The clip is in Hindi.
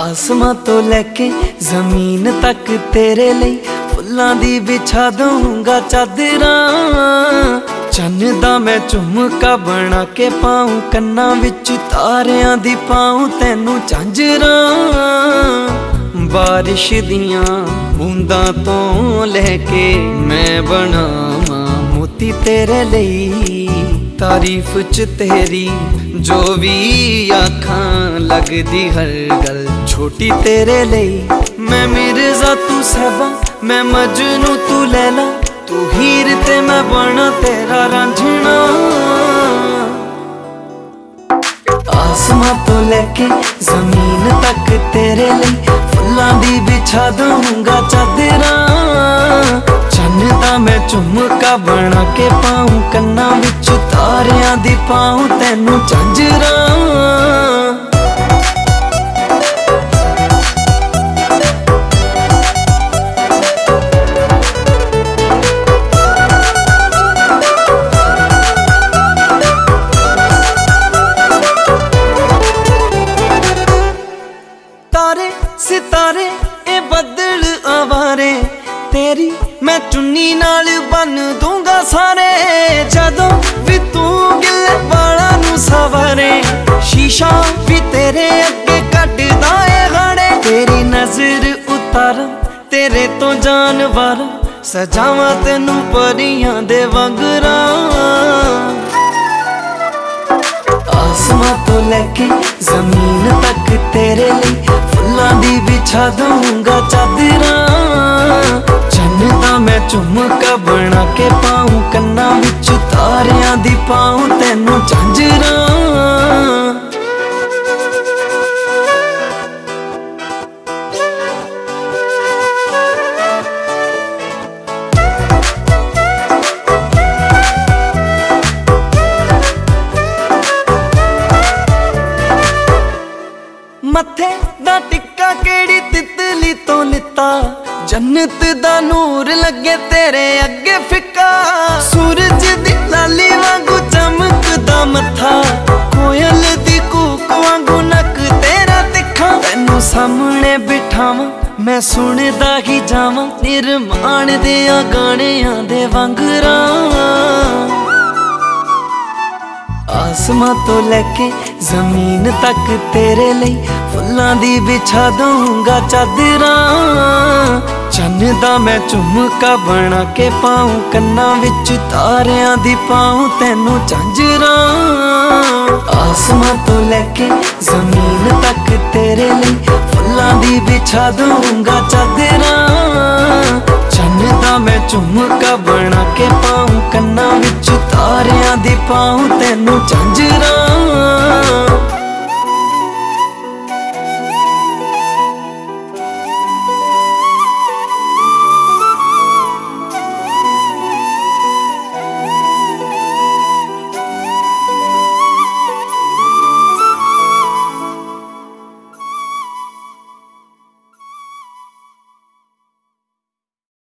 आसमां तो लैके जमीन तक तेरे लिए फुल्लां दी बिछा दूंगा चादरां। चन्न दा मैं झुमका बना के पाऊं कन्नां विच तारियां दी पाऊं तैनू झांजरां। बारिश दियां बूंदां तो लैके मैं बनावां मोती तेरे लिए। तारीफ च तेरी जो भी आखां लगदी हर गल छोटी तेरे लिए। मैं मिर्जा तू सहबा मैं मजनू तू लैला, तू हीर ते मैं बना तेरा रांझना। आसमां तो लैके जमीन तक तेरे लिए फुल्लां दी बिछा दूंगा चादरां। चन्न दा मैं झुमका बना के पाऊं कन्नां विच तारियां दी पाऊं तैनू झांजरां। तारे सितारे ए बदल आवारे तेरी मैं चुन्नी नाल बन दूंगा सारे। जदों भी तू गिले वाला नू सवारे शीशा भी तेरे अगे कटदा ए गाड़े। तेरी नजर उतारा तेरे तो जानवर सजावां तैनू परियां दे वंगरां। आसमां तो लैके जमीन तक तेरे लिए फुल्लां दी बिछा दूंगा चादरां। चन्न दा मैं झुमका बना के पाऊं कन्नां विच तारियां दी पाऊं तैनू झांजरां। मथे दा टिक्का केड़ी तितली तो लिता, जन्नत दा नूर लगे तेरे अगे फिक्का। सूरज दी लाली वांगू चमकदा मथा, कोयल दी कूक वांगू नक तेरा तिखा। तैनू सामने बिठावां मैं सुनदा ही जावां निरमान दियां गाणियां दे वांगरां। आसमां तो लैके जमीन तक तेरे लिए फुल्लां दी बिछा दूंगा चादरां। चन्न दा मैं झुमका बना के पाऊं कन्नां विच तारियां दी पाऊं तैनू झांजरां। आसमां तो लैके जमीन तक तेरे लिए फुल्लां दी बिछा दूंगा चादरां। चन्न दा मैं झुमका बना के पाऊं कन्नां विच तारियां दी पाऊं तैनू झांजरां।